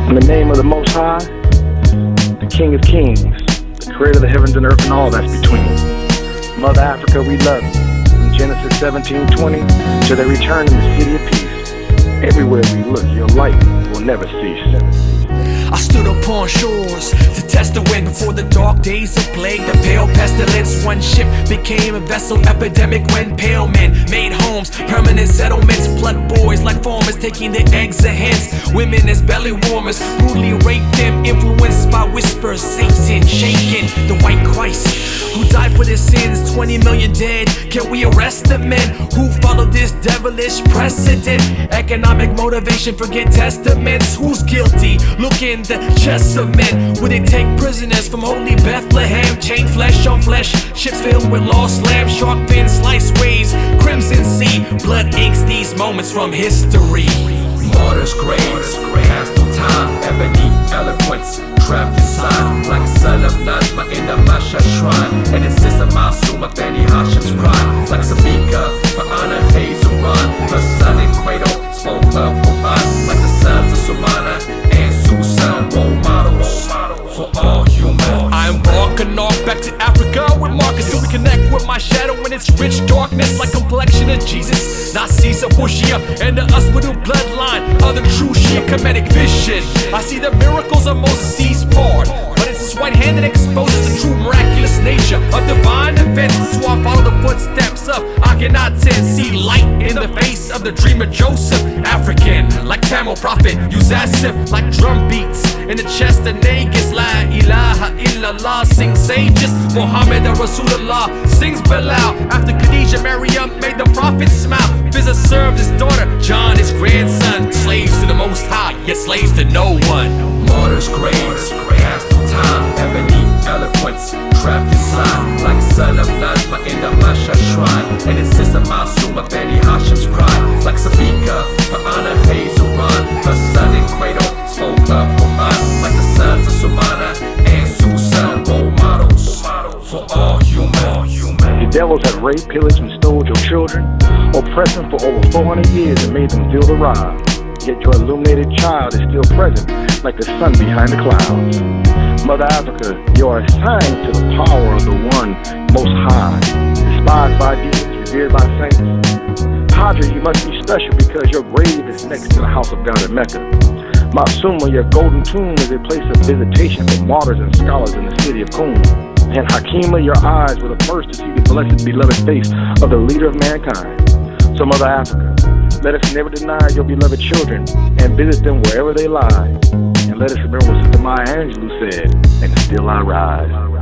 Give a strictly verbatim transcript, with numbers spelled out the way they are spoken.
In the name of the Most High, the King of Kings, the Creator of the heavens and earth and all that's between. Mother Africa, we love you. From Genesis seventeen twenty to the return in the city of peace. Everywhere we look, your light will never cease. I stood upon shores to test the wind before the dark days of plague. The pale pestilence, one ship became a vessel epidemic when pale men made homes, permanent settlements. Blood boys like farmers taking the eggs of hens. Women as belly warmers, brutally raped them, influenced by whispers. Satan shaking the white Christ who died for their sins. Twenty million dead. Can we arrest the men who follow this devilish precedent? Economic motivation, forget testaments. Who's guilty? Look in the chests of men. Would they take prisoners from holy Bethlehem? Chain flesh on flesh, ships filled with lost lambs. Shark fins, sliced waves, crimson sea. Blood inks these moments from history. Martyrs' graves, cast through time. Ebony eloquence, trapped inside. Like a son of Najma in the Masha shrine. And insist on Masuma Beni Hashem's pride. Like Sabika, Ma'ana Hazelrun. Her son in cradle, spoke of Quran. Like the sons of Sumana and Susan, role models for all humans. I'm walking off back to Africa with Marcus, so we connect with my shadow in its rich darkness, like complexion of Jesus. Not Caesar, Bushia, and the Uswadu bloodline of the true Shia Kemetic vision. I see the miracles of Moses' part, but it's his right hand that exposes the true miraculous nature of divine events. So I follow the footsteps of Akhenaten, see light in the face of the dreamer Joseph. African, like Tamil prophet, use asif like drum beats in the chest of Negus. La ilaha illallah, sing sages. Muhammad Rasulullah sings Bilal. After Khadijah, Maryam made the prophet smile. Visit served his daughter, John his grandson. Slaves to the Most High, yet slaves to no one. Martyrs' graves, cast through time. Ebony eloquence, trapped inside. Like a son of Najma in the Masha shrine. And insist on Masuma Beni Hashem's pride. Like Sabika, Ma'ana Hazelrun. Her son in cradle, spoke of Quran. Like the sons of Sumana and Susan, role models for all humans. The devils have raped, pillaged, and stole your children, oppressed them for over four hundred years and made them feel the ride. Yet your illuminated child is still present, like the sun behind the clouds. Mother Africa, you are assigned to the power of the one Most High, despised by demons, revered by saints. Hadra, you must be special because your grave is next to the house of God in Mecca. Masuma, your golden tomb is a place of visitation for martyrs and scholars in the city of Qum. And Hakima, your eyes were the first to see the blessed, beloved face of the leader of mankind. So Mother Africa, let us never deny your beloved children and visit them wherever they lie. And let us remember what Sister Maya Angelou said, and still I rise.